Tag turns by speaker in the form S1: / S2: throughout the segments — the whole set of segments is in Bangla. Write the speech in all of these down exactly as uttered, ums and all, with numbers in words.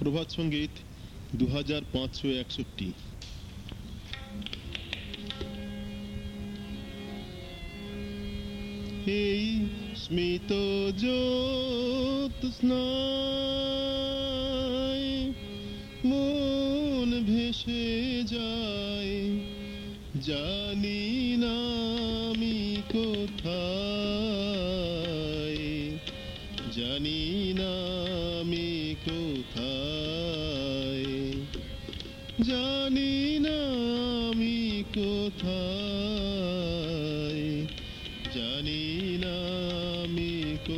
S1: প্রভাত সঙ্গীত দু হাজার পাঁচশো একষট্টি। এই স্মিত জ্যোৎস্নায় মন ভেসে যায়, জানি না আমি কোথায়, জানি না আমি কোথায়, জানি না আমি কোথায়, জানি না আমি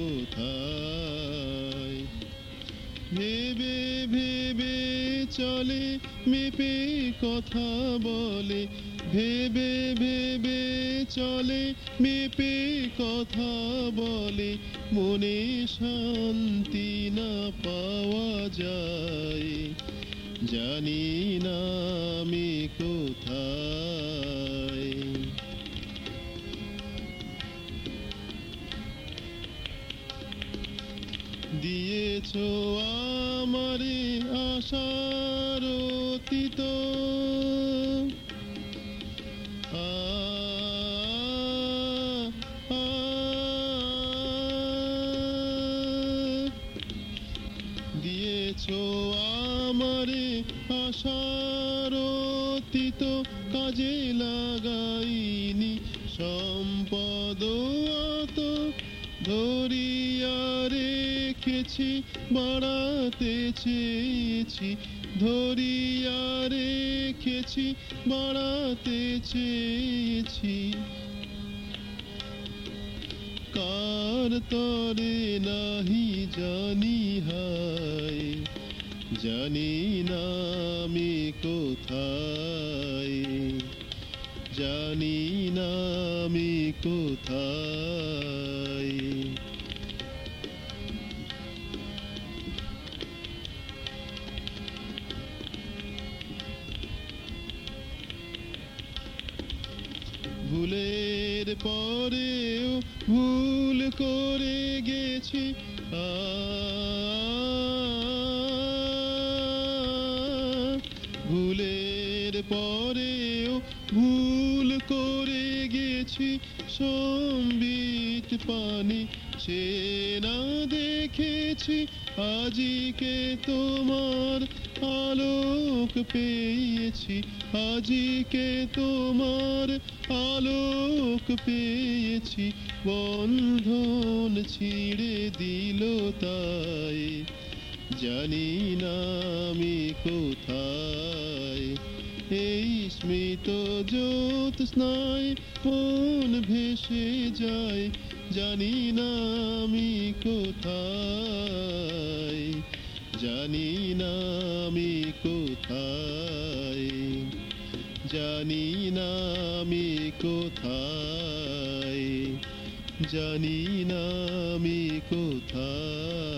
S1: কোথায়। ভেবে ভেবে চলে মেপে কথা বলে, ভেবে ভেবে চলে মেপে কথা বলে, মনে শান্তি না পাওয়া যায়, জানি না আমি কোথায়। দিয়েছো আমারে আশার অতীত, আ আ দিয়েছো আমারে আশার অতীত, কাজে লাগাইনি সম্পদ অত, ধরিয়া রেখেছি বাড়াতে চেয়েছি, ধরিয়া রেখেছি বাড়াতে চেয়েছি। কার তরে নাহি জানি হায়, জানি না আমি কোথায়, জানি না আমি কোথায়। ভুলের পরেও ভুল করে গেছি, আ ভুলের পরেও ভুল করে গেছি, সম্বিত পানি সে না দেখেছি, আজিকে তোমার আলোক পেয়েছি, আজিকে তোমার আলোক পেয়েছি। বন্ধন ছিঁড়ে দিল তাই, জানি না আমি কোথায়। এই স্মিত জ্যোৎস্নায় মন ভেসে যায়, জানি না আমি কোথায়, জানি না আমি কোথায়, জানি না আমি কোথায়, জানি না আমি কোথায়।